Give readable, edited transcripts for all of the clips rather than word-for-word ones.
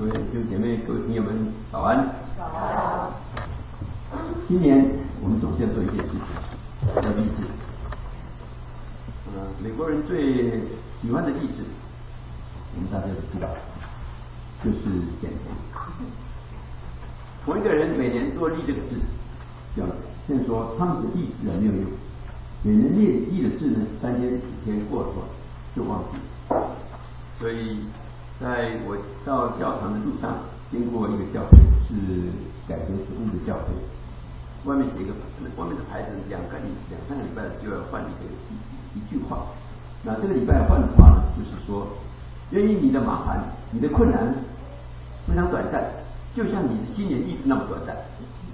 各位弟兄姐妹、各位朋友们，早安！ 早安！ 今年我们总是要做一件事情，叫励志。美国人最喜欢的励志，我们大家都知道，就是减肥。同一个人每年多立这个志，现在说他们的励志没有用，每年立的志呢，3天4天过了就忘记了。所以在我到教堂的路上，经过一个教会，是改革实务的教会，外面写一个，外面的牌子2、3个礼拜就要换一句话。那这个礼拜换的话呢，就是说，源于你的麻烦、你的困难非常短暂，就像你的新年一直那么短暂。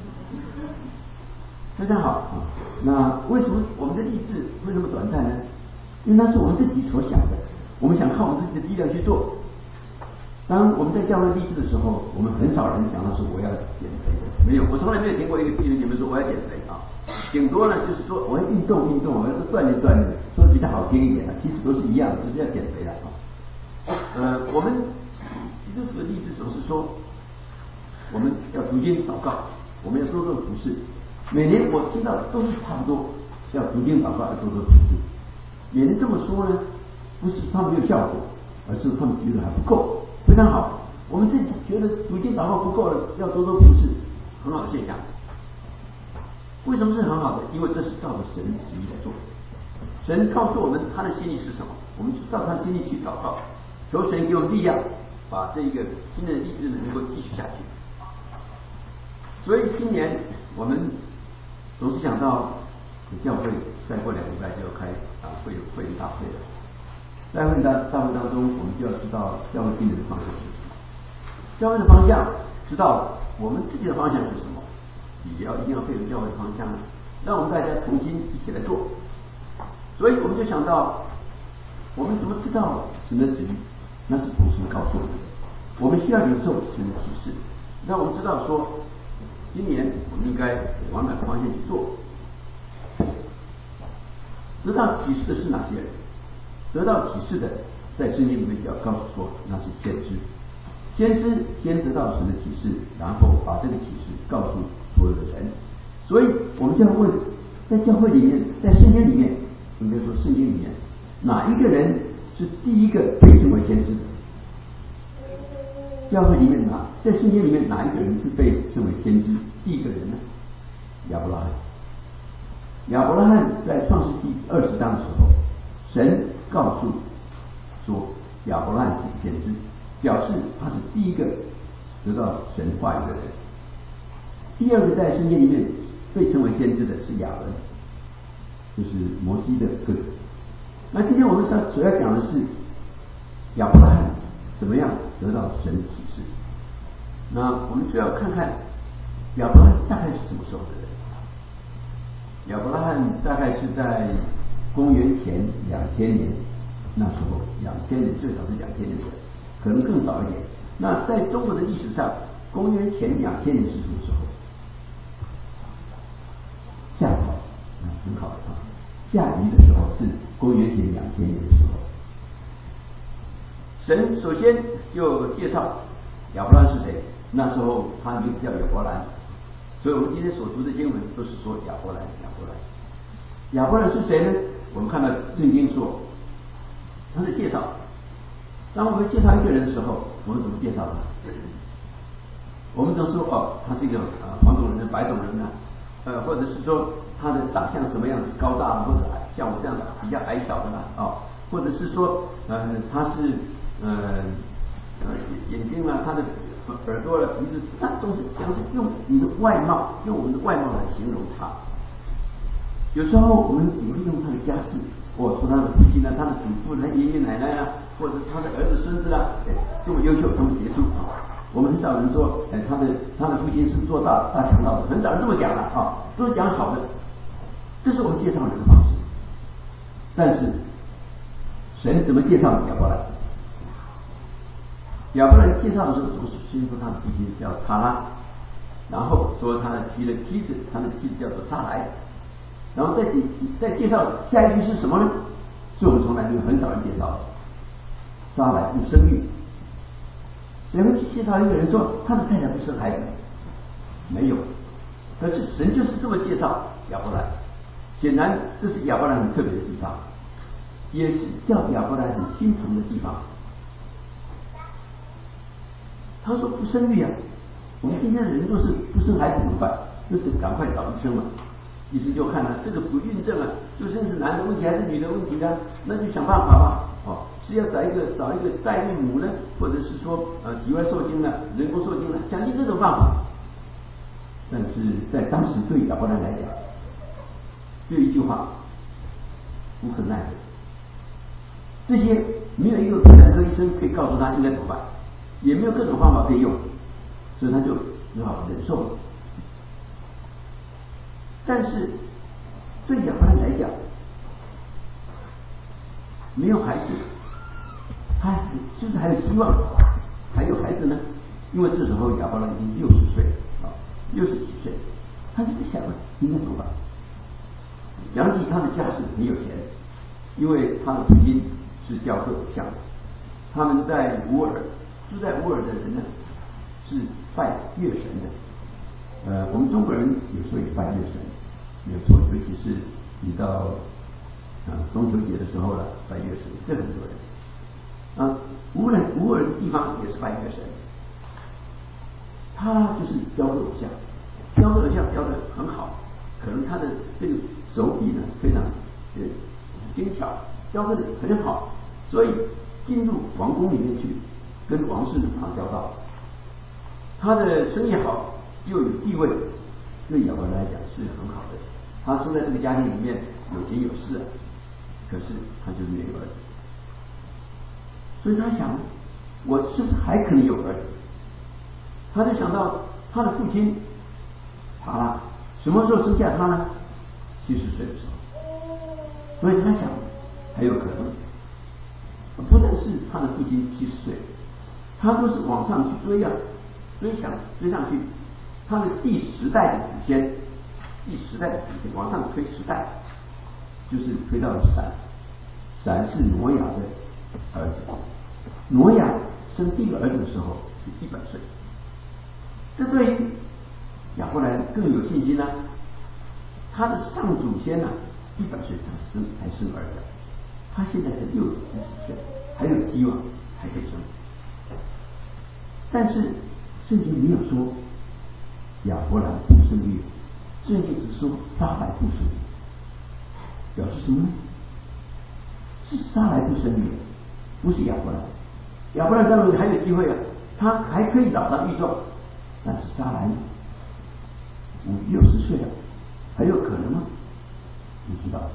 非常好啊！那为什么我们的励志会那么短暂呢？因为那是我们自己所想的，我们想靠我们自己的力量去做。当我们在教会励志的时候，我们很少人讲到说我要减肥的，没有，我从来没有听过一个弟兄姐妹说我要减肥啊，顶多呢就是说我要运动，我要锻炼，说的比较好听一点啊，其实都是一样的，就是要减肥了啊。我们基督徒的励志总是说，我们要读经祷告，我们要多做服事。每年我听到的都是差不多，要读经祷告，要多做服事。每年这么说呢，不是他们没有效果，而是他们觉得还不够。非常好，我们自己觉得读经祷告不够了，要多做服事，很好的现象。为什么是很好的？因为这是照着神的旨意来做。神告诉我们他的心意是什么，我们就照他的心意去祷告，求神给我们力量，把这一个新的励志能够继续下去。所以今年我们总是想到教会再过2个礼拜就要开会有会员大会了。在会大会当中，我们就要知道教会定的方向是什么。教会的方向知道我们自己的方向是什么，也一定要配合教会的方向，让我们大家同心一起来做。所以我们就想到，我们怎么知道神的旨意？那是从神告诉我们的。我们需要领受神的启示，让我们知道说，今年我们应该往哪个方向去做。得到启示的是哪些人？得到启示的，在圣经里面就要告诉说，那是先知。先知先得到神的启示，然后把这个启示告诉所有的人。所以我们就要问，在教会里面，在圣经里面，应该说圣经里面，哪一个人是第一个被称为先知的？教会里面在圣经里面哪一个人是被称为先知第一个人呢？亚伯拉罕。亚伯拉罕在创世纪20章的时候，神告诉说亚伯拉罕是先知，表示他是第一个得到神话语的人。第二个在圣经里面被称为先知的是亚伦，就是摩西的哥哥。那今天我们所要讲的是亚伯拉罕怎么样得到神的启示。那我们就要看看亚伯拉罕大概是什么时候的人。亚伯拉罕大概是在公元前2000年，那时候2000年最少是2000年，可能更早一点。那在中国的历史上，公元前2000年是什么时候？夏朝，很好啊。夏禹的时候是公元前2000年的时候。神首先就介绍亚伯拉罕是谁，那时候他名字叫亚伯兰，所以我们今天所读的经文都是说亚伯兰。亚伯兰是谁呢？我们看到圣经说他的介绍。当我们介绍一个人的时候，我们怎么介绍他？我们都说他是一个黄种人、白种人或者是说他的长相什么样子，高大或者像我这样比较矮小的或者是说他是眼睛他的耳朵鼻子，他总是用你的外貌，用我们的外貌来形容他。有时候我们也会用他的家世，说他的父亲他的祖父爷爷奶奶或者他的儿子孙子这么优秀，这么杰出我们很少人说他的父亲是做大强盗的，很少人这么讲的都是讲好的。这是我们介绍人的方式。但是神怎么介绍亚伯兰？亚伯兰介绍的时候，总是先说他的父亲叫撒拉，然后说他娶了妻子，他的妻子叫做撒莱，然后再介绍下一句是什么呢？是我们从来没有很少人介绍的。撒莱不生育，撒莱生了以后，撒拉就生了谁会去介绍一个人说他的太太不生孩子？没有。可是神就是这么介绍亚伯兰，显然这是亚伯兰很特别的地方，也是叫亚伯兰很心疼的地方。他说不生育啊，我们今天的人若是不生孩子怎么办？就是赶快找医生嘛。医生就看了这个不孕症啊，究竟是男的问题还是女的问题呢？那就想办法吧。是要找一个代孕母呢，或者是说体外受精呢，人工受精呢，想尽各种办法。但是在当时对亚伯兰来讲，就一句话，无可奈何。这些没有一个妇产科医生可以告诉他应该怎么办，也没有各种方法可以用，所以他就只好忍受了。但是对亚伯兰来讲，没有孩子，他就是还有希望，还有孩子呢。因为这时候亚伯兰已经60岁了，60几岁，他就在想了应该怎么办。讲起他的家世很有钱，因为他的父亲是雕刻偶像，他们在乌尔住在乌尔的人呢是拜月神的。我们中国人有时候也拜月神，没有错，尤其是你到中秋节的时候了，拜月神，这很多人。乌尔的地方也是拜月神，他就是雕刻偶像，雕刻偶像雕得很好，可能他的这个手笔呢非常精巧，雕刻得很好，所以进入王宫里面去，跟王室打交道。他的生意好，又有地位，对亚伯兰来讲是很好的。他生在这个家庭里面有钱有势，可是他就是没有儿子，所以他想，我是不是还可能有儿子？他就想到他的父亲塔拉什么时候生下他呢？70岁的时候。所以他想还有可能，不但是他的父亲70岁，他都是往上去追啊，追上去，他的第10代的祖先，往上推10代，就是推到了闪是挪亚的儿子。挪亚生第一个儿子的时候是100岁，这对于亚伯兰更有信心呢。他的上祖先呢，100岁才生儿子，他现在才60几岁，还有希望，还可以生。但是圣经没有说亚伯兰不生育，圣经只说撒来不生育，表示什么呢？是撒来不生育，不是亚伯兰。亚伯兰当然还有机会啊，他还可以找到预状，但是撒来60岁了，还有可能吗？不知道。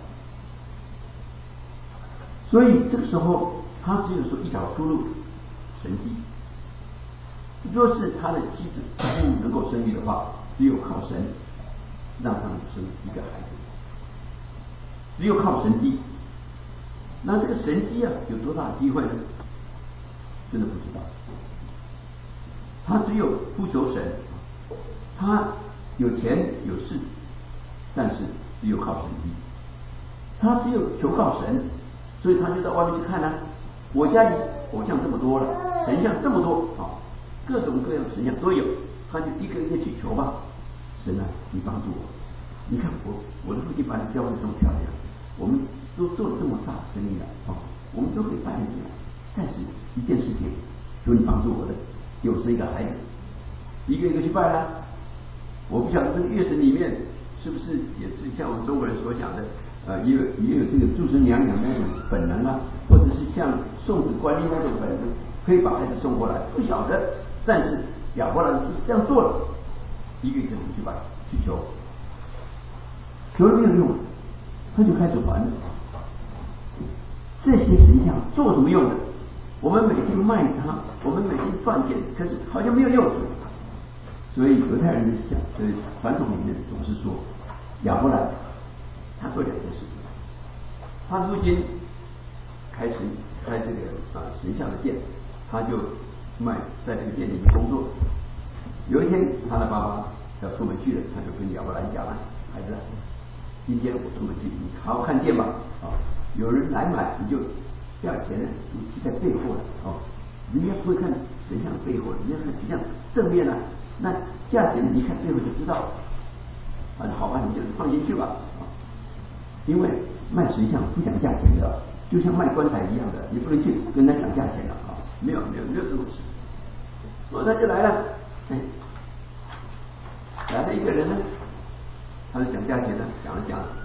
所以这个时候他只有说一条出路，神迹。若是他的妻子不能够生育的话，只有靠神让他们生一个孩子，只有靠神迹。那这个神迹啊，有多大的机会呢？真的不知道。他只有不求神，他有钱有势，但是只有靠神迹。他只有求靠神，所以他就到外面去看我家里偶像这么多了，神像这么多各种各样的神像都有，他就一个一个去求吧。神啊，你帮助我！你看我的父亲把你雕得这么漂亮，我们都做了这么大的生意了我们都可以拜你了。但是一件事情，求你帮助我的，给我生一个孩子。一个一个去拜啦。我不晓得这个月神里面是不是也是像我们中国人所讲的，也有这个祝生娘娘那种本能啊，或者是像送子观音那种本能，可以把孩子送过来，不晓得。但是亚伯兰就是这样做了，一个一个去拜去求，求了没有用，他就开始还了。这些神像做什么用的？我们每天卖它，我们每天赚钱，可是好像没有用处。所以犹太人的想，传统里面总是说，亚伯兰他做2件事情。他父亲开这个神像的店，他就在这个店里面工作。有一天他的爸爸要出门去了，他就跟亚伯兰讲了：“孩子，今天我出门去，你好好看店吧有人来买，你就不要钱了，你就在备货了人家不会看神像的背后，人家看神像正面啊，那价钱你看背后就知道了。好吧，你就放进去吧。因为卖神像不讲价钱的，就像卖棺材一样的，你不能去跟他讲价钱的啊，没有这种事。所以他就来了，来了一个人呢，他就讲价钱呢，讲了，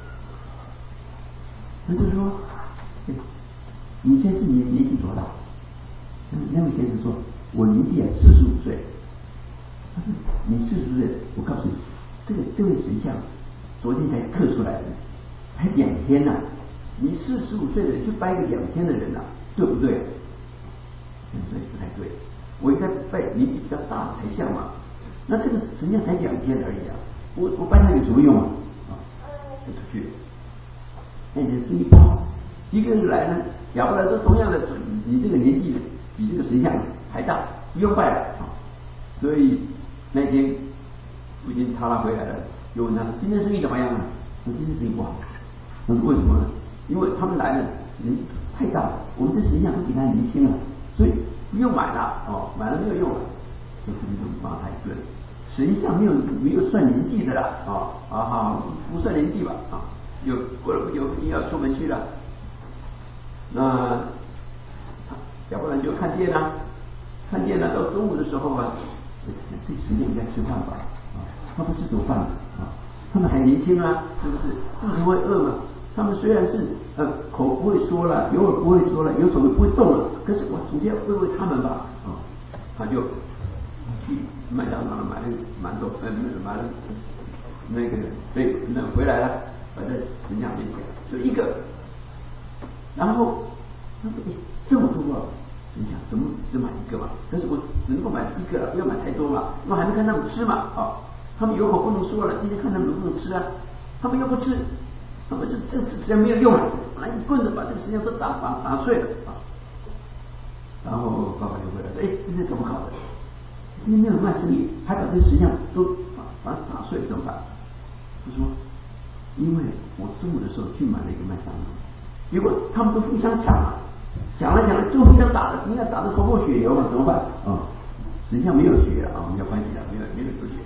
他就说，你先生年纪多大？那位先生说，我年纪45岁。他说你45岁，我告诉你，这位神像昨天才刻出来的，才2天呢、你45岁的人去拜个2天的人啊，对不对？对，不太对。我应该拜年纪比较大的才像嘛。那这个神像才2天而已啊，我拜他有什么用啊？就出去了。这生意不好，一个人来呢，亚伯兰说同样的，你这个年纪比这个神像还大，不用拜了啊。所以那天父亲他回来了，就问他今天生意怎么样啊？说今天生意不好。他说为什么呢？因为他们来了人太大了，我们这神像都比他年轻了，所以不用买了买了没有用了。就骂他一顿，神像没有算年纪的啦不算年纪吧又过了不久父亲要出门去了，那亚伯兰就看见了，到中午的时候啊，这神像应该吃饭吧他不吃走饭他们还年轻啊，是不是？他们会饿吗？他们虽然是口不会说了，有耳不会说了，有手不会动了，可是我总要喂喂他们吧他就去麦当劳买了馒头买了那回来了，摆在神像面前，就一个，然后他说这么多神像怎么只买一个嘛？但是我只能够买一个了，不要买太多嘛，因为还没看他们吃嘛他们有口不能说了，今天看他们能不能吃啊？他们又不吃，他们这实际上没有用了，拿一棍子把这个神像都打碎了然后爸爸就回来说，今天怎么搞的？今天没有卖生意，还把这个神像都把它打碎，怎么办？他说，因为我中午的时候去买了一个麦当劳，结果他们都互相抢了，就互相打了，你看打得头破血流嘛，怎么办神像没有血了没有关系的，没有血。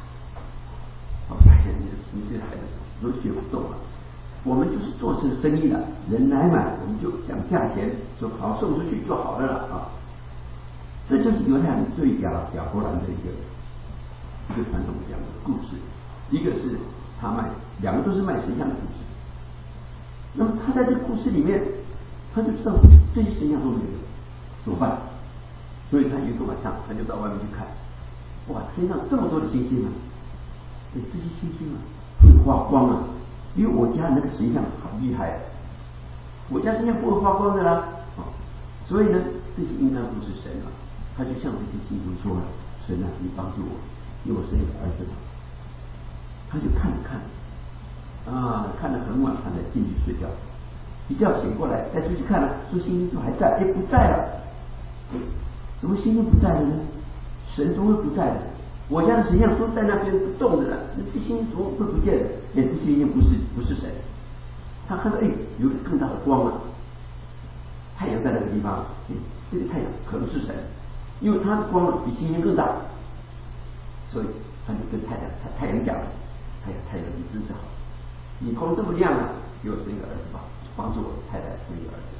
你这孩子都学不动了。我们就是做这个生意的，人来买我们就讲价钱，就好送出去就好了这就是犹太人对亚伯兰的一个传统讲的故事。一个是他两个都是卖神像的故事。那么他在这个故事里面，他就知道这些神像都没有怎么办？所以他有一个晚上，他就到外面去看，哇，天上这么多的星星这些星星会发光因为我家那个神像好厉害我家神像不会发光的啦所以呢，这些应当都是神他就向这些星星说了，神你帮助我，给我生一个儿子他就看了看看得很晚，他才进去睡觉，一觉醒过来再出去看了，说星星是不是还在？不在了。怎么星星不在了呢？神总会不在的。我家的神像都在那边不动的了，那这星星怎么会不见的？这星星不是神。他看到有个更大的光了，太阳在那个地方，这个太阳可能是神，因为它的光比星星更大，所以他就跟太阳讲了，太阳你真是好，你光这么亮给我生一个儿子吧，帮助我太太生一个儿子。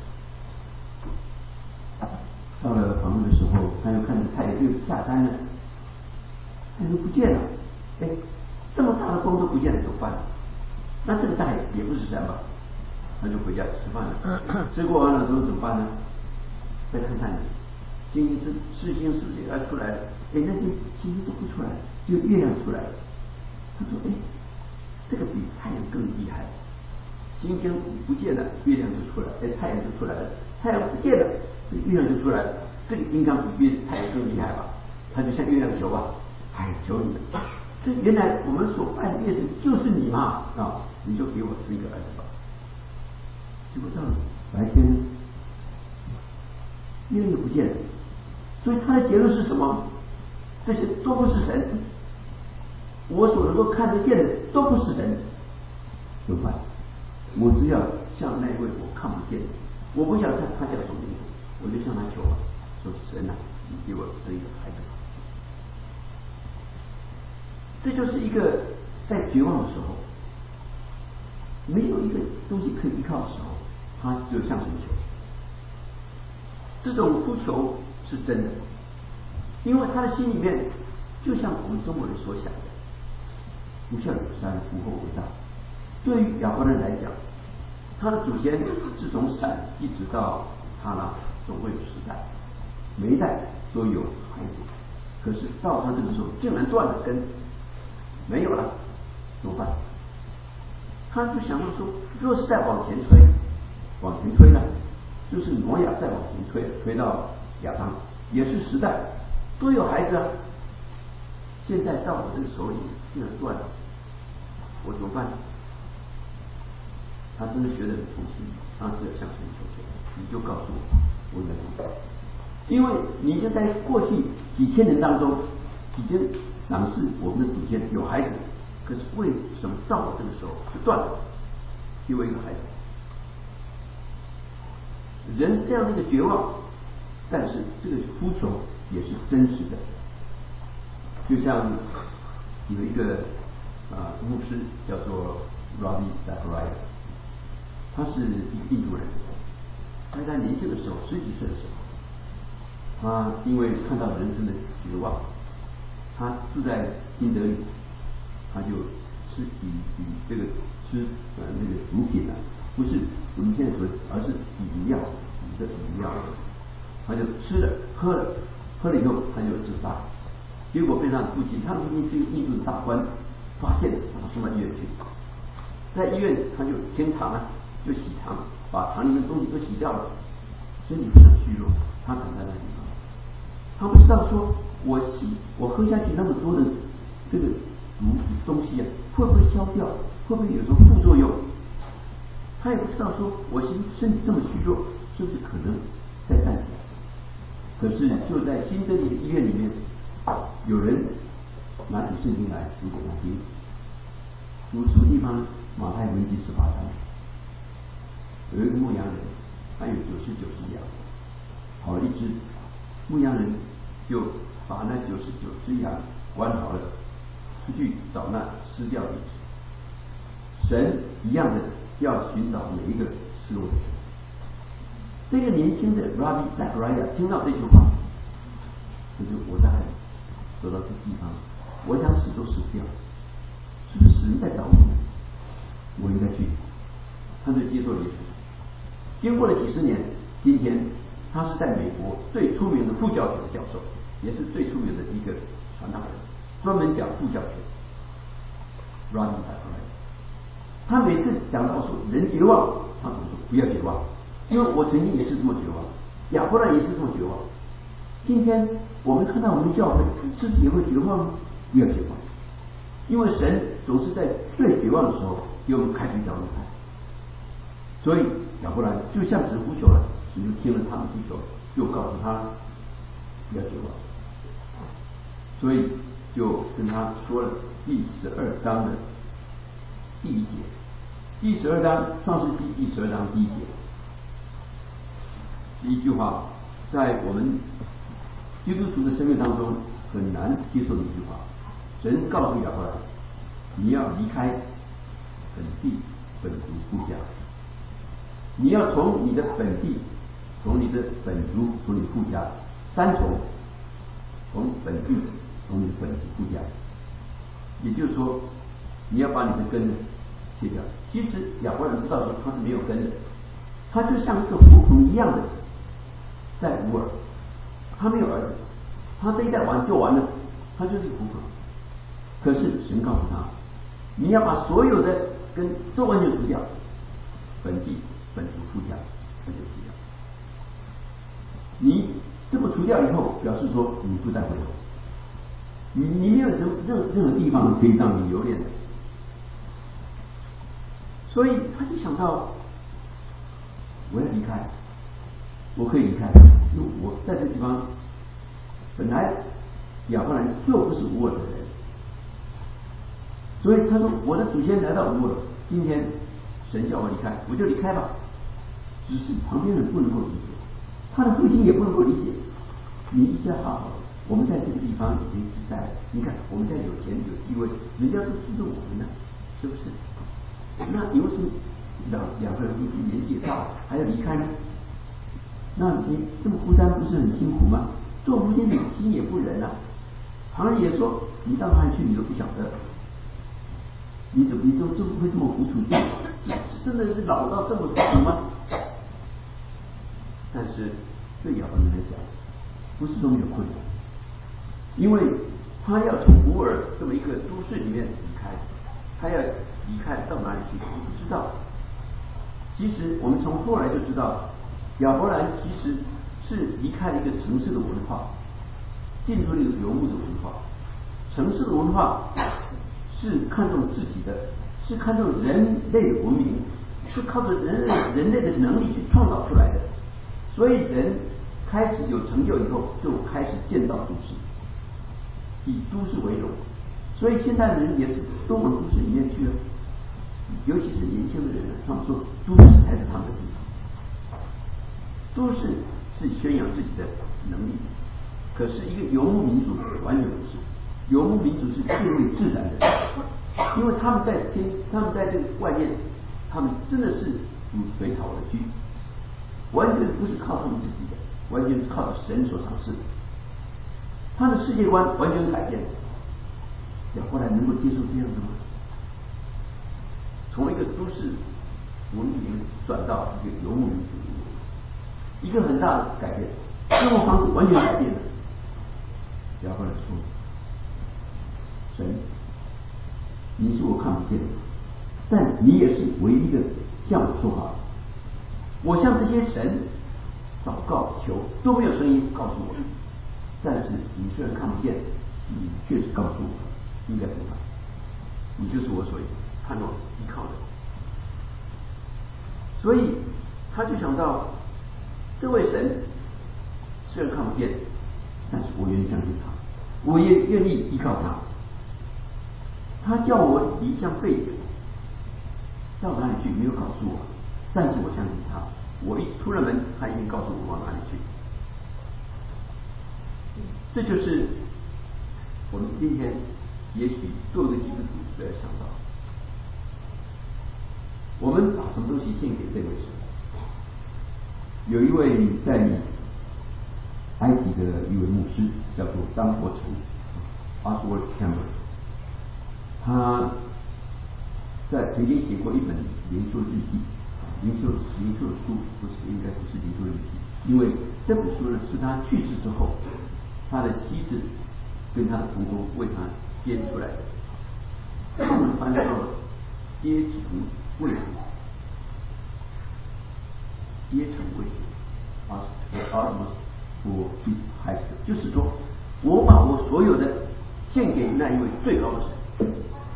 到了房子的时候，他又看着太阳又下山了，太阳不见了，这么大的光都不见了，怎么办？那这个太阳也不是神吧？他就回家吃饭了，吃过完了之后怎么办呢？再看看星星世界出来了，那些星星都不出来，只有月亮出来了。他说这个比太阳更厉害，星星不见了，月亮就出来了，太阳就出来了，太阳不见了，这个月亮就出来了，这个应该比太阳更厉害吧？他就向月亮求求你了，这原来我们所拜的月神就是你嘛你就给我生一个儿子吧。结果到了白天月亮又不见了，所以他的结论是什么？这些都不是神，我所能够看得见的都不是神，怎么办？我只要向那位我看不见的，我不想看他叫什么名字，我就向他求说神生一个孩子。这就是一个在绝望的时候，没有一个东西可以依靠的时候，他就向神求。这种呼求是真的，因为他的心里面就像我们中国人所想的，不孝有三，无后为大。对于亚伯兰来讲，他的祖先是从闪一直到哈拉，总会有10代，每一代都有孩子，可是到他这个时候竟然断了根，没有了，怎么办？他就想到说，若是再往前推呢，就是挪亚再往前推到亚当，也是10代都有孩子啊。现在到我这个手里竟然断了，我怎么办？他真的觉得很痛心，他只要向神求求，你就告诉我应该怎么办。因为你就在过去几千年当中已经赏识我们的祖先有孩子，可是为什么到我这个时候就断了？因为一个孩子。人这样的一个绝望，但是这个呼求也是真实的。就像有一个牧师叫做 Ravi Zachariah， 他是一个印度人，他在年轻的时候10几岁的时候，他因为看到人生的绝望，他住在新德里，他就吃那个毒品不是我们现在说，而是饮料，他就吃了喝了以后他就自杀，结果被他的父亲，他的父亲是一个印度的大官，发现把他送到医院去，在医院他就清肠就洗肠，把肠里面的东西都洗掉了，身体非常虚弱，他躺在那地方，他不知道说我喝下去那么多的这个东西会不会消掉，会不会有什么副作用？他也不知道说我身体这么虚弱，是不是可能再站起来？可是就在新德里的医院里面，有人拿起圣经来读给他听，读什么地方呢？马太福音第18章，有一个牧羊人，他有99只羊，跑了一只，牧羊人就把那99只羊关好了，出去找那失掉的一只。神一样的要寻找每一个失落的人。这个年轻的 Ravi Zachariah 听到这句话，我大概走到这地方，我想死都死不掉，是不是死人在找我？我应该去。他就接受了耶稣。经过了几十年，今天他是在美国最出名的副教学的教授，也是最出名的一个传道人，专门讲副教学。Ravi Zachariah， 他每次讲到说人绝望，他总说不要绝望，因为我曾经也是这么绝望，亚伯兰也是这么绝望。今天我们看到我们教会是不是也会绝望？不要绝望，因为神总是在最绝望的时候给我们开出一条路来。所以亚伯兰就向神呼求了，神就听了他的呼求，就告诉他不要绝望。所以就跟他说了第12章的第1节，第12章创世纪第12章第1节，第一句话，在我们基督徒的生命当中很难接受的一句话。神告诉亚伯兰，你要离开本地本族故家，你要从你的本地，从你的本族，从你故家3重，从本地，从你的本族故家，也就是说你要把你的根切掉。其实亚伯兰知道说他是没有根的，他就像一个胡棚一样的在乌尔，他没有儿子，他这一代完就完了，他就是一个胡棚。可是神告诉他，你要把所有的根都完全除掉，本地本族故家完全除掉。你这么除掉以后，表示说你不再回头，你没有任何地方可以让你留恋的。所以他就想到，我要离开，我可以离开，因为我在这地方本来亚伯兰就不是乌尔的人，所以他说我的祖先来到乌尔，今天神叫我离开，我就离开吧。只是旁边人不能够理解，他的父亲也不能够理解， 你一家好，我们在这个地方已经自在了。你看我们在有钱有地位，人家都尊重我们呢，是不是？那有什么两个人夫妻年纪也大了，还要离开呢？那你这么孤单，不是很辛苦吗？做父亲的心也不忍啊。旁人也说你到哪里去，你都不晓得。你怎么会这么糊涂？真的是老到这么糊涂吗？但是对亚伯兰来讲，不是说没有困难，因为他要从乌尔这么一个都市里面离开，他要离开到哪里去，我不知道。其实我们从后来就知道，亚伯兰其实是离开了一个城市的文化，进入了一个游牧的文化。城市的文化是看重自己的，是看重人类的文明，是靠着人类的能力去创造出来的。所以人开始有成就以后，就开始建造都市，以都市为荣。所以现代人也是都往都市里面去了，尤其是年轻的人，他们说都市才是他们的地方。都市是宣扬自己的能力，可是一个游牧民族完全不是。游牧民族是敬畏自然的，因为他们在这个外面，他们真的是如水草而居，完全不是靠他们自己的，完全是靠神所赏赐的。他的世界观完全改变了。亚伯兰能够接受这样子吗？从一个都市文明转到一个游牧民族，一个很大的改变，生活方式完全改变了。亚伯兰说：“神，你是我看不见的，但你也是唯一的向我说话。我向这些神祷告求都没有声音告诉我，但是你虽然看不见，你确实告诉我，应该怎么办？你就是我所盼望依靠的。所以他就想到，这位神虽然看不见，但是我愿意相信他，我也愿意依靠他。他叫我离乡背井，到哪里去没有告诉我，但是我相信他。我一出了门，他一定告诉我往哪里去。这就是我们今天也许作为基督徒所要想到，我们把什么东西献给这位神？有一位在埃及的一位牧师叫做张伯成 Oswald Campbell， 他曾经写过一本灵修日记，灵修的书，应该不是灵修日记，因为这本书呢是他去世之后，他的妻子跟他的同工为他编出来的，我们翻译作阶层为主，阶层为主啊，我还是就是说，我把我所有的献给那一位最高的神。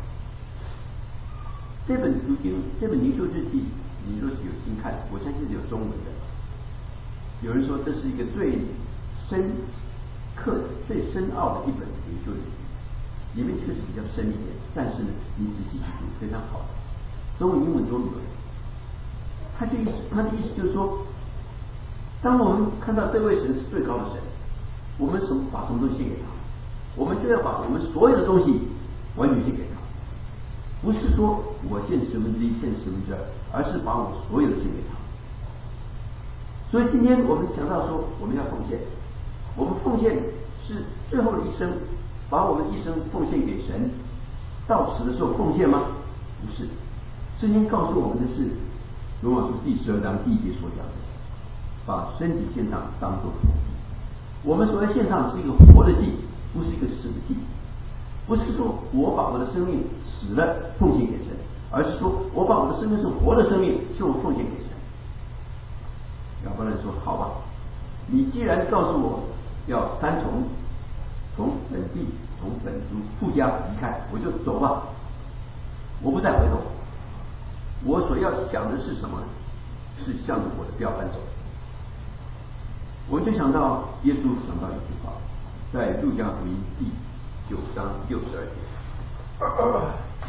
这本灵修日记，你若是有心看，我相信是有中文的。有人说这是一个最深刻、最深奥的一本灵修日记，里面确实比较深一点，但是呢，你仔细去读非常好，中文、英文都有。他的意思就是说，当我们看到这位神是最高的神，我们把什么东西献给他，我们就要把我们所有的东西完全献给他。不是说我献1/10，献2/10，而是把我所有的献给他。所以今天我们想到说，我们要奉献，我们奉献是最后的一生，把我们一生奉献给神，到死的时候奉献吗？不是。圣经告诉我们的是，罗马书第12章第1节所讲的，把身体献上当作活祭。我们所谓献上是一个活的祭，不是一个死的祭。不是说我把我的生命死了奉献给神，而是说我把我的生命是活的生命就奉献给神。亚伯兰说：“好吧，你既然告诉我要3重，从本地、从本族、父家离开，我就走吧，我不再回头。我所要想的是什么？是向着我的标杆走。”我就想到耶稣想到一句话，在路加福音第9章62节，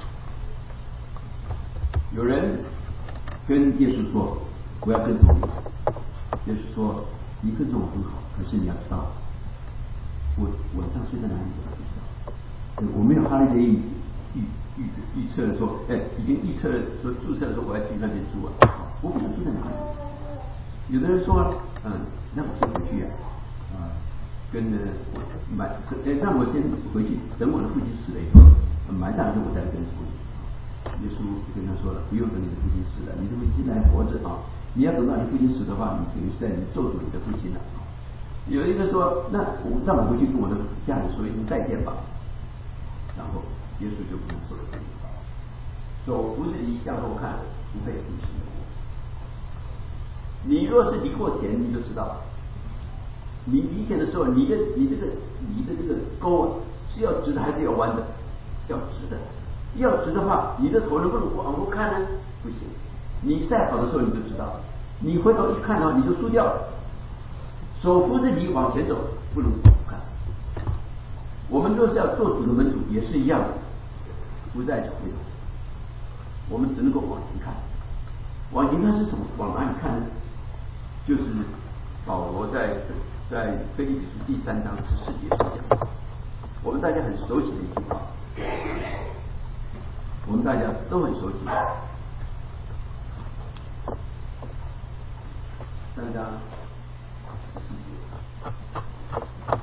有人跟耶稣说：“我要跟从你。”耶稣说：“你跟从我很好，可是你要知道， 我晚上睡在哪里我不知道，我没有哈利的预测的说，已经预测说注册的时候我要去那边住啊，我不知道住在哪里。有的人说，那我先回去跟让我先回去，等我的父亲死了以后，埋葬以后我再跟父亲。耶稣就跟他说了，不用等你的父亲死了，你的父亲现在还活着啊！你要等到你父亲死的话，你等于是在咒诅你的父亲了。有一个说，那让我回去跟我的家人说一声再见吧。然后耶稣就不能说了，手扶着犁向后看，不被不行的。你若是犁过田，你就知道，你犁田的时候，你的这个沟是要直的还是要弯的？要直的。要直的话，你的头能不能往后看呢？不行。你赛跑的时候你就知道，你回头一看的话，你就输掉了。手扶着犁往前走，不能往后看。我们若是要做主的门徒，也是一样的，不再回头，我们只能够往前看。往前看是什么？往哪里看呢？就是保罗在腓立比书第3章14节所讲，我们大家很熟悉的一句话，我们大家都很熟悉。3章14节，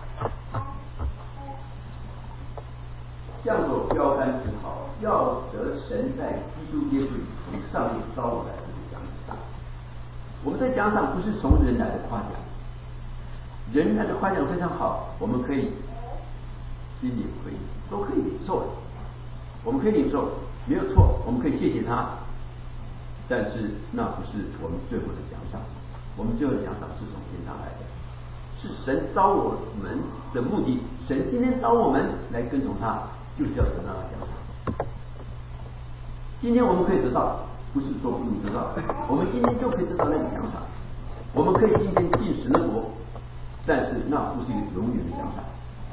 向着标杆直跑，要得神在基督耶稣里从上面招我来的奖赏。我们在奖赏不是从人来的夸奖，人来的夸奖非常好，我们可以心里都可以领受的，我们可以领受，没有错，我们可以谢谢他，但是那不是我们最后的奖赏。我们最后的奖赏是从天上来的，是神招我们的目的。神今天招我们来跟从他，就是要得到他的奖赏。今天我们可以得到，不是说不能得到，我们今天就可以得到那个奖赏。我们可以今天进神的国，但是那不是一个永远的奖赏，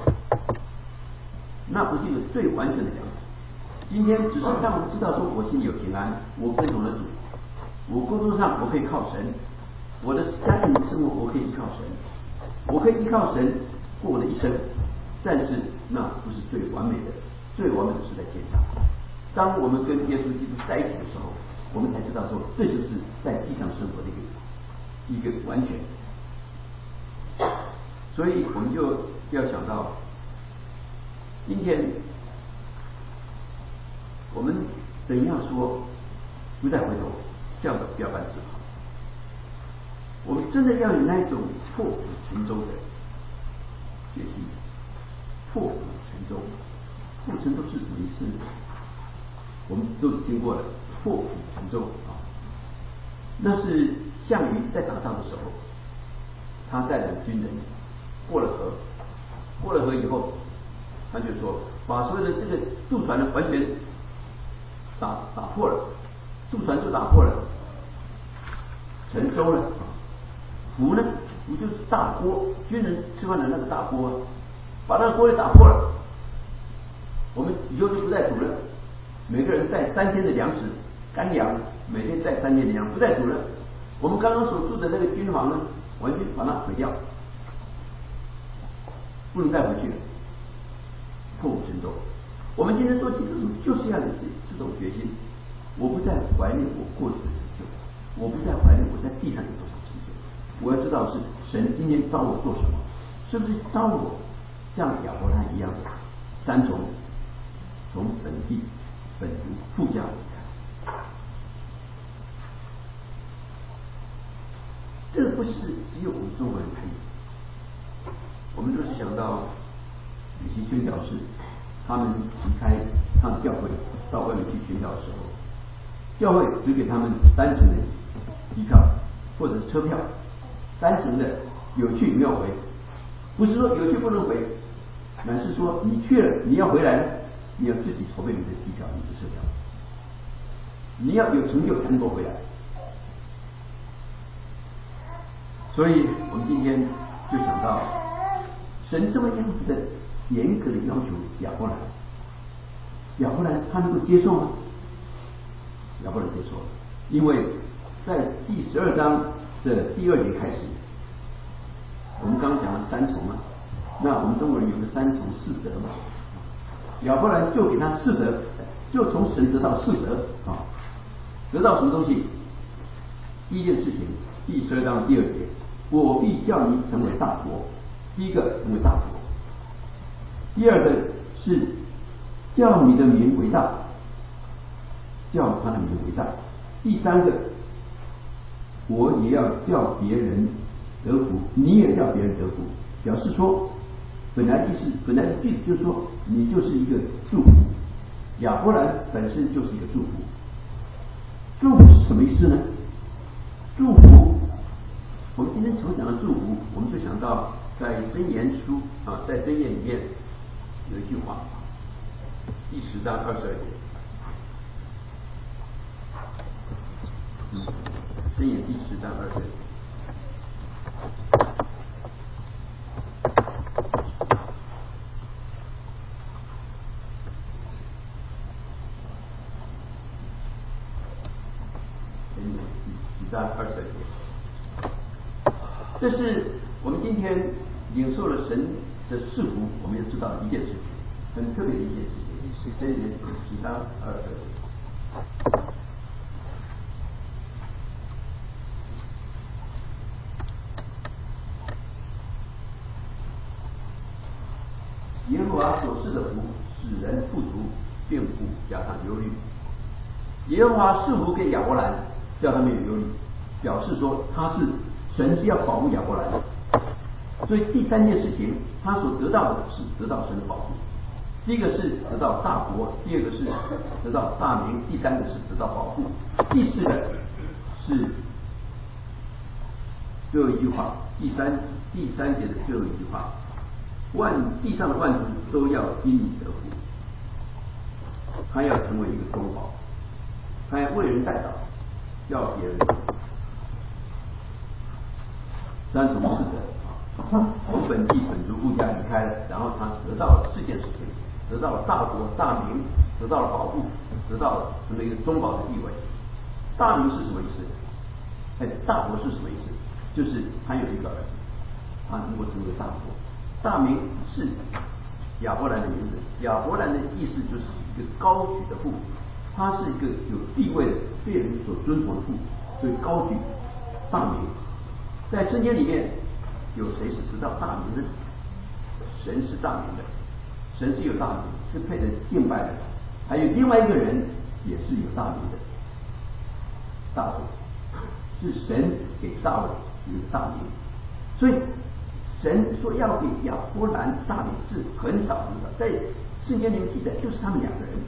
那不是一个最完全的奖赏。今天只是让我们知道说，我心里有平安，我跟从了主，我工作上我可以靠神，我的家庭生活我可以依靠神，我可以依靠神过我的一生。但是那不是最完美的，最完美的是在天上。当我们跟耶稣基督在一起的时候，我们才知道说，这就是在地上生活的一个完全。所以我们就要想到，今天我们怎样说不再回头，向着标杆直跑。我们真的要有那一种破釜沉舟的决心。破釜沉舟，破釜沉舟是什么意思呢？我们都听过了，破釜沉舟啊，那是项羽在打仗的时候，他带领军人过了河，过了河以后，他就说把所有的这个渡船呢完全打破了，渡船就打破了，沉舟了。釜呢，釜就是大锅，军人吃饭的那个大锅，把那个锅给打破了。我们以后就不再煮了，每个人带3天的粮食，干粮，每天带3天的粮，不再煮了。我们刚刚所住的那个军房呢，完全把它毁掉，不能再回去了。破釜沉舟。我们今天做基督徒就是要有这种决心，我不再怀念我过去的成就，我不再怀念我在地上有多少成就，我要知道是神今天招我做什么，是不是招我像亚伯拉罕一样的3种从本地本族富家离开。这不是只有我们中国人才有，我们就是想到有些宣教士，他们离开他的教会到外面去宣教的时候，教会只给他们单程的机票或者是车票，单程的有去没有回，不是说有去不能回，乃是说你去了你要回来了，你要自己筹备你的机票你的车票，你要有成就才能够回来。所以我们今天就想到神这么样子的严格的要求亚伯兰，亚伯兰他能够接受吗？亚伯兰接受了，因为在第12章的第2节开始，我们刚刚讲了3重啊， 那我们中国人有个三从四德嘛，亚伯兰就给他四德，就从神得到四德啊，得到什么东西？第一件事情，第12章第2节，我必叫你成为大国。第一个成为大国，第二个是叫你的名为大，叫他的名为大。第三个，我也要叫别人得福，你也叫别人得福。表示说，本来的句子就是说，你就是一个祝福。亚伯兰本身就是一个祝福。祝福是什么意思呢？祝福，我们今天所讲的祝福，我们就想到在箴言书啊，在箴言里面有一句话，第10章22节，箴言第10章22节。这是我们今天领受了神的赐福，我们要知道一件事情，很特别的一件事情，是箴言10章22节。耶和华所赐的福，使人富足，并不加上忧虑。耶和华赐福给亚伯兰，叫他没有忧虑，表示说神是要保护亚伯兰的。所以第三件事情，他所得到的是得到神的保护。第一个是得到大国，第二个是得到大名，第三个是得到保护，第四个是最后一句话，第三节的最后一句话，地上的万族都要因你得福。他要成为一个中保，他要为人代祷，要别人三从四德，从本地本族故家离开了，然后他得到了4件事情，得到了大国大名，得到了保护，得到了成为一个中保的地位。大名是什么意思？大国是什么意思？就是他有一个儿子，他能够成为大国。大名是亚伯兰的名字，亚伯兰的意思就是一个高举的父，他是一个有地位的，被人所尊崇的父，所以高举大名。在圣经里面，有谁是得到大名的？神是大名的，神是有大名，是配得敬拜的。还有另外一个人也是有大名的，大卫，是神给大卫一个大名。所以神说要给亚伯兰大名是很少，在圣经里面记载就是他们2个人。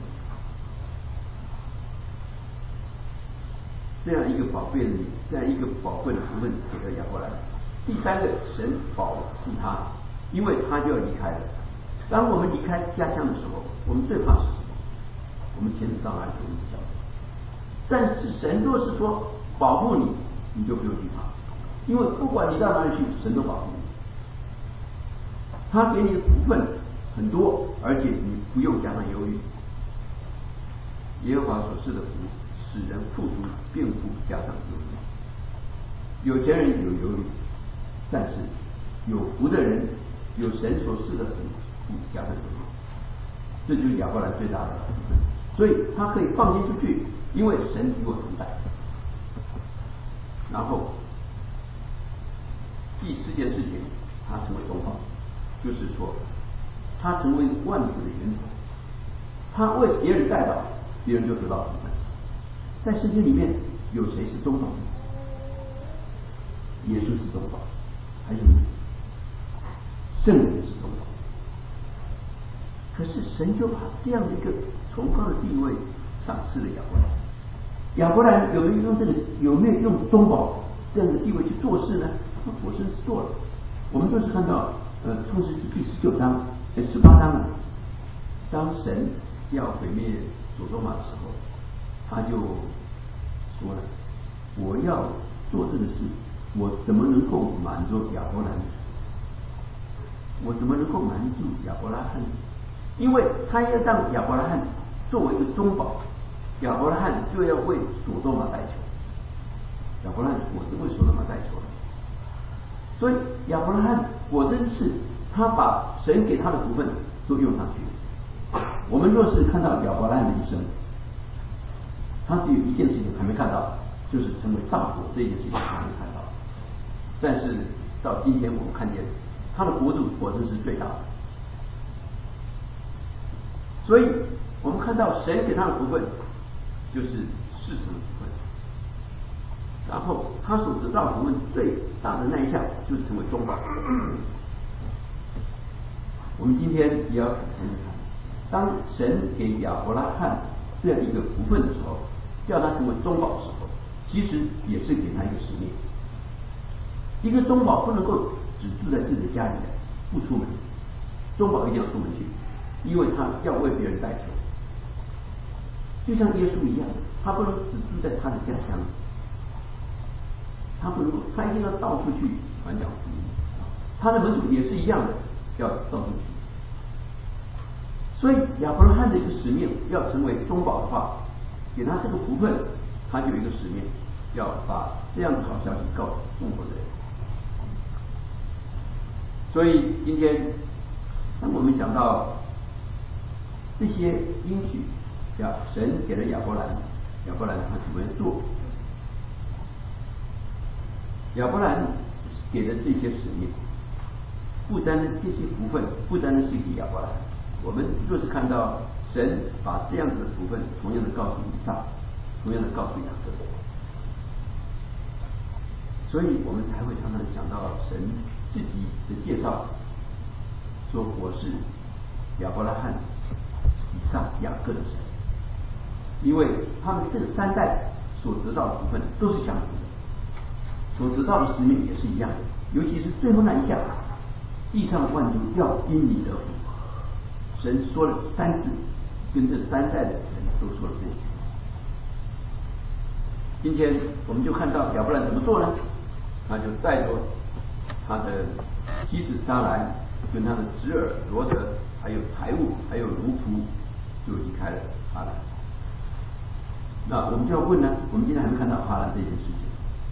这样一个宝贵的福分给了亚伯兰。第三个，神保护他，因为他就要离开了。当我们离开家乡的时候，我们最怕是什么？我们前途障碍就不晓得。但是神若是说保护你，你就不用惧怕，因为不管你到哪里去，神都保护你。他给你的福分很多，而且你不用加上忧虑。耶和华所赐的福，使人富足，并不加上忧虑。有钱人有忧虑，但是有福的人，有神所赐的福，不加上忧虑。这就是亚伯兰最大的福分，所以他可以放心出去，因为神与我同在。然后第4件事情，他成为中保，就是说他成为万福的源头，他为别人代祷，别人就得到福分。在圣经里面有谁是中保？耶稣是中保，还有圣灵是中保。可是神就把这样的一个崇高的地位赏赐了亚伯兰。亚伯兰有没有用中保这样的地位去做事呢？他果真是做了。我们都是看到创世纪第19章、18章啊，当神要毁灭所多玛的时候，他就说了：“我要做这个事，我怎么能够满足亚伯兰？我怎么能够满足亚伯拉罕？因为他要让亚伯拉罕作为一个中保，亚伯拉罕就要为所多玛代求。亚伯拉罕果真为所多玛代求了。所以亚伯拉罕果真是他他把神给他的福分都用上去。我们若是看到亚伯拉罕的一生，他只有一件事情还没看到，就是成为大国这件事情还没看到。但是到今天我们看见他的国度果真是最大的。所以我们看到神给他的福分就是世成的福分，然后他所得到的福分最大的那一项就是成为中保。我们今天也要很深的看，当神给亚伯拉罕这样一个福分的时候，叫他成为中保的时候，其实也是给他一个使命。一个中保不能够只住在自己的家里不出门，中保一定要出门去，因为他要为别人代求。就像耶稣一样，他不能只住在他的家乡，他不能够，他一定要到处去传讲福音。他的门徒也是一样的，要到处去。所以亚伯拉罕的一个使命，要成为中保的话，给他这个福分，他就有一个使命，要把这样的好消息告诉中国人。所以今天当我们讲到这些应许，神给了亚伯兰，亚伯兰他怎么做？亚伯兰给的这些使命，不单这些福分，不单是给亚伯兰。我们若是看到神把这样子的福分，同样的告诉以撒，同样的告诉雅各，所以我们才会常常想到神自己的介绍，说我是亚伯拉罕、以撒、雅各的神，因为他们这三代所得到的福分都是相同的，所得到的使命也是一样的，尤其是最后那一项，地上万族要因你得福。神说了3次，跟这三代的人都说了这句。今天我们就看到亚伯兰怎么做呢？他就带着他的妻子撒兰，跟他的侄儿罗德，还有财物，还有奴仆，就离开了哈兰。那我们就要问呢，我们今天还没看到哈兰这件事情。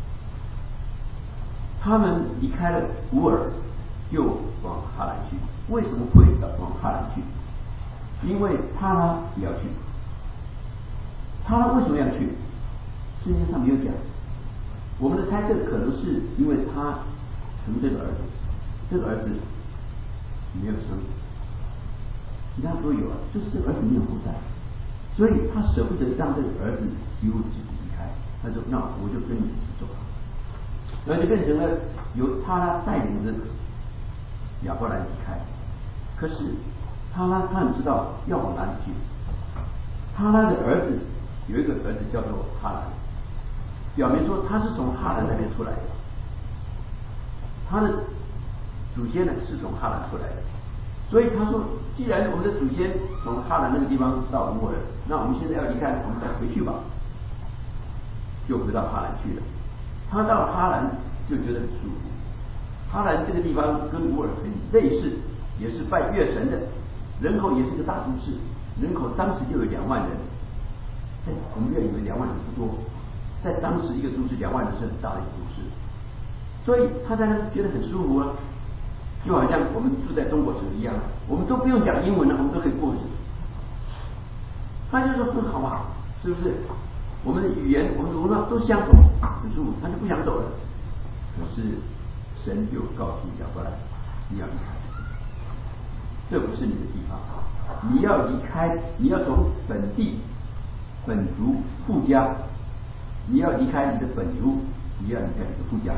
他们离开了乌尔，就往哈兰去。为什么会往哈兰去？因为他拉也要去。他拉为什么要去？圣经上没有讲。我们的猜测可能是因为他疼这个儿子，这个儿子没有生，其他都有了，就是这个儿子没有后代，所以他舍不得让这个儿子由自己离开，他说那我就跟你一起走了，然后就变成了由他拉带领着亚伯兰离开。可是他拉他很知道要往哪里去，他拉的儿子有一个儿子叫做哈兰，表明说他是从哈兰那边出来的，他的祖先呢是从哈兰出来的，所以他说，既然我们的祖先从哈兰那个地方到乌尔，那我们现在要离开，我们再回去吧，就回到哈兰去了。他到了哈兰就觉得很舒服。哈兰这个地方跟乌尔很类似，也是拜月神的，人口也是个大都市，人口当时就有2万人。我们原以为2万人不多，在当时一个都市2万人是很大的一个都市，所以他在那觉得很舒服啊，就好像我们住在中国城一样，我们都不用讲英文了，我们都可以过日子。他就说很好啊，是不是？我们的语言、我们的文化都相同，很舒服，他就不想走了。可是神就告诉亚伯兰，你要离开，这不是你的地方，你要离开，你要从本地、本族、父家，你要离开你的本族，你要离开你的父家，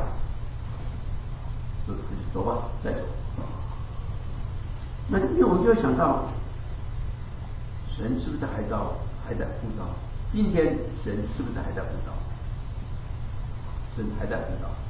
走吧，再走。那今天我们就会想到，神是不是还在呼召？今天神是不是还在呼召？神还在呼召。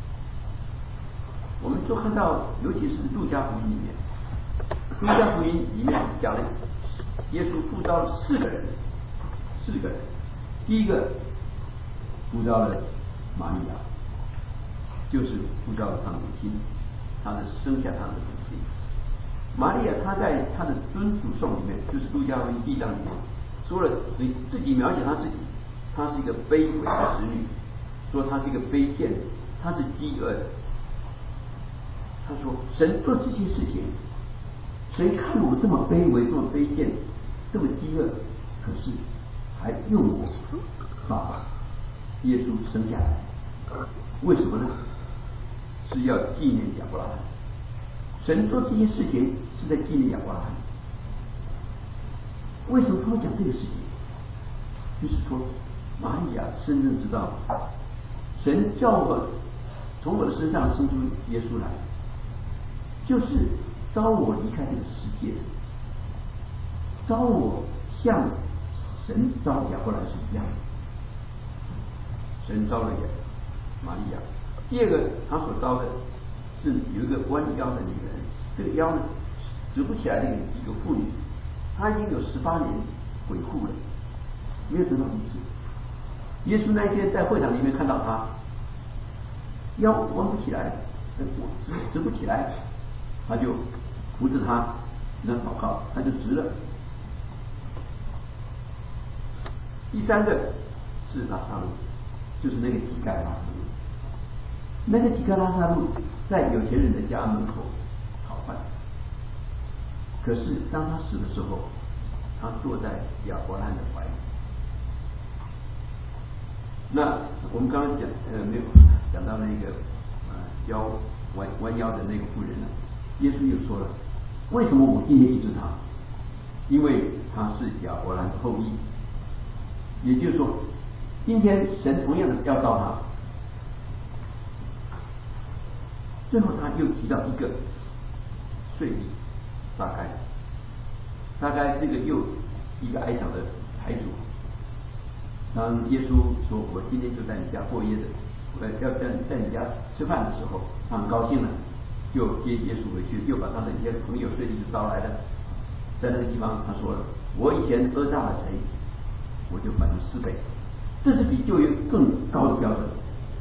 我们就看到，尤其是路加福音里面，路加福音里面讲了耶稣呼召了4个人，4个人。第一个呼召了玛利亚，就是呼召了他母亲，他的生下他的母亲。玛利亚她在她的尊主颂里面，就是路加福音第1章里面说了，自己描写她自己，她是一个卑微的使女，说她是一个卑贱的，她是饥饿的， 他说神做这些事情，谁看我这么卑微，这么卑贱，这么饥饿，可是还用我把耶稣生下来，为什么呢？是要纪念亚伯拉罕。神做这些事情是在纪念亚伯拉罕。为什么他会讲这个事情？就是说，玛利亚深深知道，神叫我从我的身上生出耶稣来，就是招我离开这个世界，招我像神招亚伯兰是一样的。神招了玛利亚。第二个，他所招的是有一个弯腰的女人，这个腰呢直不起来的一个妇女，她已经有18年鬼护了，没有得到医治。耶稣那一天在会堂里面看到她腰弯不起来，直不起来，他就扶着她，让祷告，他就直了。第三个是拉撒路，就是那个乞丐拉撒路。那个乞丐拉撒路在有钱人的家门口讨饭，可是当他死的时候，他坐在亚伯拉罕的怀里。那我们刚刚没有讲到那个腰弯腰的那个妇人呢？耶稣又说了，为什么我今天医治他？因为他是亚伯拉罕的后裔。也就是说，今天神同样的要招他。最后他又提到一个税吏撒该是一个矮小的财主。当耶稣说我今天就在你家过夜的，要在你家吃饭的时候，他很高兴了，就接耶稣回去，又把他的一些朋友税吏就招来了。在那个地方他说了，我以前讹诈了谁，我就还4倍，这是比就业更高的标准。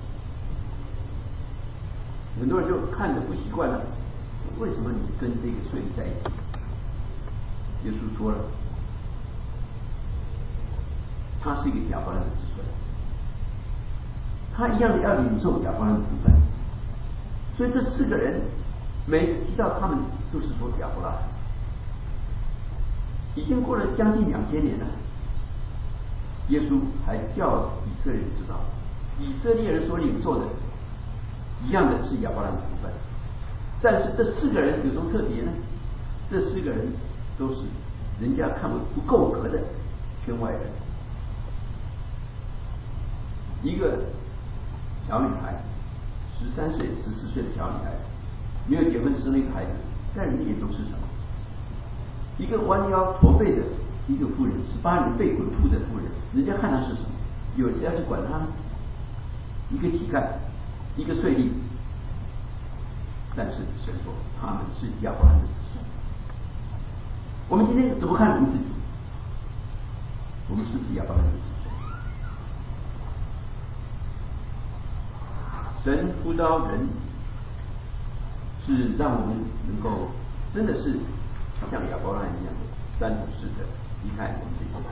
很多人就看着不习惯了，为什么你跟这个税吏在一起？耶稣说了，他是一个亚伯拉罕的子孙，他一样的要领受亚伯拉罕的部分。所以这4个人每次提到他们，都是说亚伯拉罕。已经过了将近2000年了，耶稣还叫以色列人知道，以色列人所领受的一样的是亚伯拉罕的部分。但是这4个人有什么特别呢？这4个人都是人家看为不够格的圈外人。一个小女孩，13岁、14岁的小女孩，没有结婚生了一个孩子，在人眼中是什么？一个弯腰驼背的一个妇人，18年被鬼附的妇人，人家看她是什么？有谁要去管她呢？一个乞丐，一个税吏。但是神说他们是亚伯拉罕的子孙。我们今天怎么看我们自己？我们是不是亚伯拉罕的子孙？神呼召人，是让我们能够真的是像亚伯拉罕一样3不4的离开我们这些人。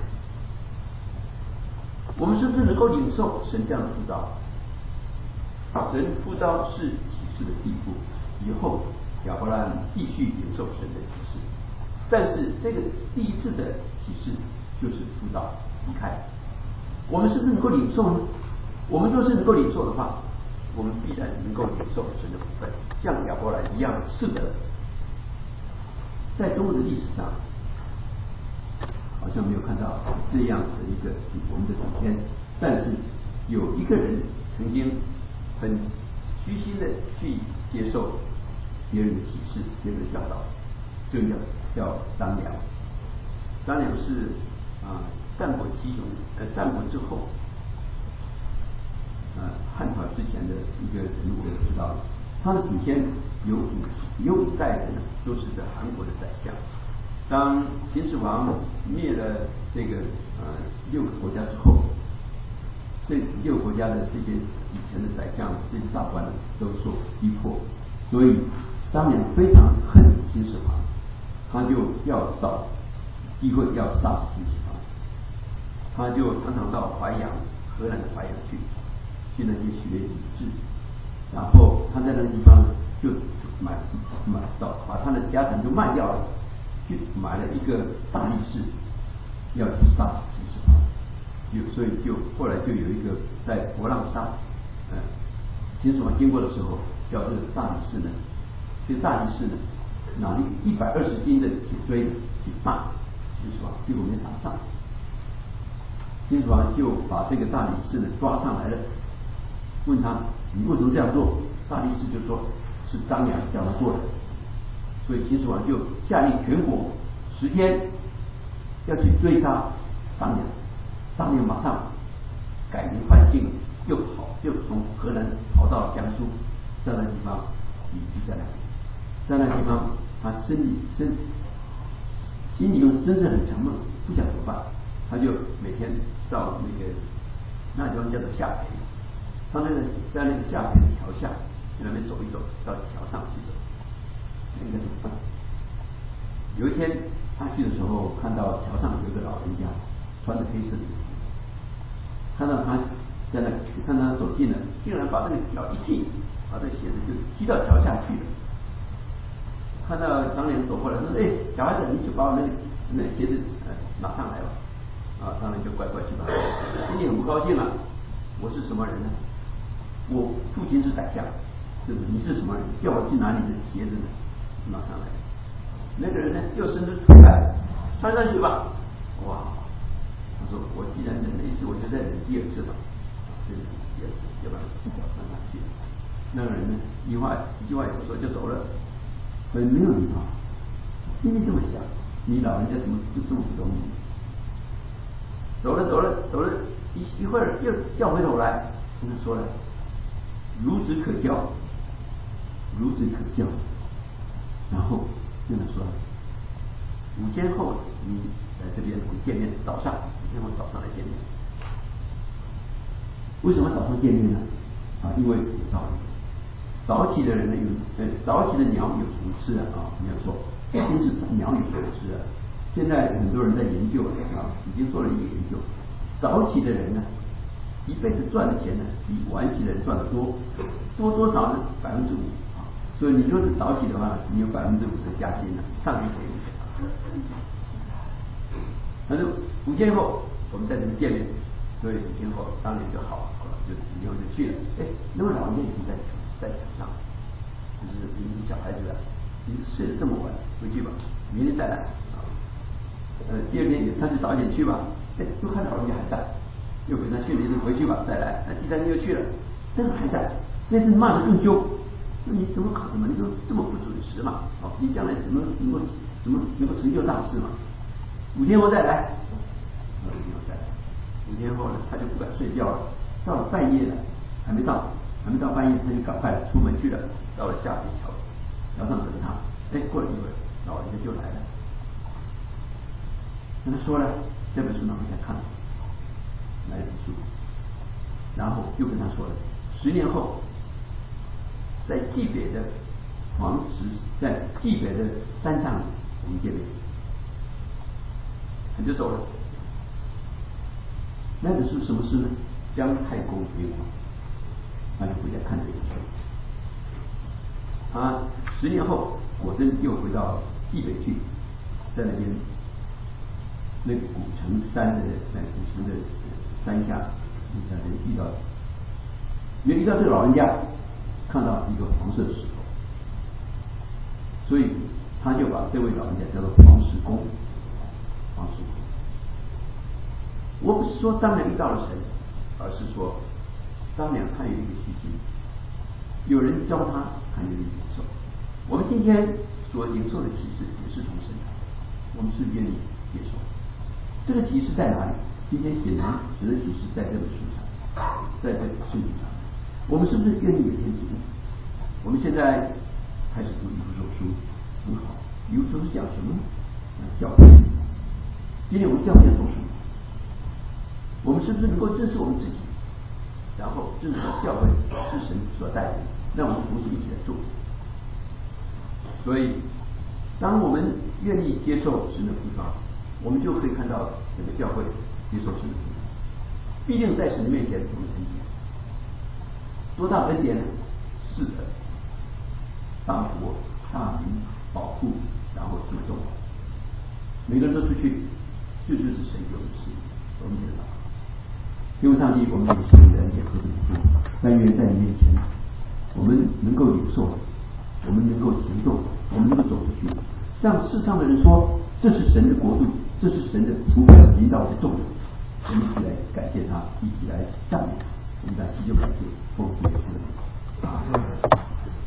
我们是不是能够领受神这样的呼召？神呼召是启示的地步，以后亚伯拉罕继续领受神的启示。但是这个第一次的启示就是呼召离开。我们是不是能够领受呢？我们若是能够领受的话，我们必然能够领受神的部分，像亚伯兰一样。是的，在中国的历史上，好像没有看到这样的一个我们的祖先，但是有一个人曾经很虚心的去接受别人的启示、别人的教导，就叫张良。张良是战国之后，汉朝之前的一个人物，知道他的祖先有5代人都是在韩国的宰相。当秦始皇灭了这个6个国家之后，这6个国家的这些以前的宰相、这些大官都受逼迫，所以张良非常恨秦始皇，他就要找机会要杀死秦始皇。他就常常到淮阳，河南的淮阳去那些学礼制，然后他在那个地方就把他的家产就卖掉了，去买了一个大力士，要去杀秦始皇。所以后来就有一个在博浪沙，秦始皇经过的时候，叫这个大力士呢，这个大力士呢，拿了120斤的铁锥去打秦始皇，结果没打上。秦始皇就把这个大力士呢抓上来了，问他你为什么这样做？大力士就说是张良叫他做的。所以秦始皇就下令全国10天要去追杀张良。张良马上改名换姓，就从河南跑到江苏，在那地方隐居在那里。在那地方，他心里又真正很沉闷，不想怎么办，他就每天到那地方叫做下邳，他在那个下邳的桥下，去那边走一走，到桥上去走，应该怎么办？有一天他去的时候，看到桥上有一个老人家，穿着黑色的衣服，看到他在那，看他走近了，竟然把这个脚一踢，把这个鞋子就踢到桥下去了。看到张良走过来，说：“哎，小孩子，你就把我那鞋子拿上来吧。”张良就乖乖去把，心里很不高兴了。我是什么人呢？我父亲是宰相，是不是？你是什么人？叫我去拿你的鞋子呢？拿上来。那个人呢，又伸出腿来，穿上去吧。哇！他说：“我既然忍了一次，我就再忍第二次吧。”就忍第二次，就把脚穿上去。那个人呢，一句话也不说就走了。所以没有礼貌，心里这么想，你老人家怎么就这么不懂你？走了，一会儿又掉回头来，跟他说了：“孺子可教，孺子可教。”然后跟他说了：“5天后你来这边见面，早上5天后早上来见面。”为什么早上见面呢？因为有道理。早起的人呢早起的鸟有虫吃没有错，先是鸟有虫吃啊。现在很多人在研究已经做了一个研究，早起的人呢，一辈子赚的钱呢，比晚起的人赚的多多少呢？5%所以你若是早起的话，你有5%的加薪呢，上一天。那就5天后我们在这里见面，所以5天后当年就好了，就5天后就去了。那位老人家已经在墙上，就是你小孩子你睡得这么晚，回去吧，明天再来第二天他就早一点去吧，又看到老人家还在，又给他训练回去吧，再来。第3天又去了，这个还在，那次骂得更凶，说你怎么可能？你都这么不准时嘛？你将来怎么能够成就大事嘛？5天后再来，5天后再来，5天后呢，他就不敢睡觉了，到了半夜了，还没到半夜，他就赶快出门去了，到了下邳桥上等他。过了一会儿，老人家就来了，跟他说了这本书拿回家看，来一本书，然后又跟他说了10年后，在蓟北的在蓟北的山上我们见面，他就走了。那本书什么书呢？姜太公回王，他就回家看这本书。他10年后果真又回到蓟北去，在那边那个古城山的山下，遇到这个老人家，看到一个黄色的石头，所以他就把这位老人家叫做黄石公。我不是说张良遇到了神，而是说张良他有一个虚心，有人教他，他愿意接受。我们今天所领受的启示也是从神来的，我们是愿意接受。这个启示在哪里？今天显然神的启示在这本书上，在这本圣经上，我们是不是愿意每天读？我们现在开始读以弗所书，很好。以弗所书讲什么？教会。今天我们教会要做什么？我们是不是能够认识我们自己，然后认识教会是神所带领，让我们同时一起来做。所以当我们愿意接受神的呼召，我们就可以看到整个教会接受神的呼召。毕竟在神的面前我们恩典多大恩典呢？是的， 大国大民保护，然后注重，每个人都出去，这就是神有的事。我们知道，因为上帝，我们也是人也和平福，但愿在你面前，我们能够领受，我们能够行动，我们能够走出去，向世上的人说，这是神的国度，这是神的图片引导的动力。我们一起来感谢他，一起来赞美他，我们来祈求感谢，奉主耶稣的名，阿门。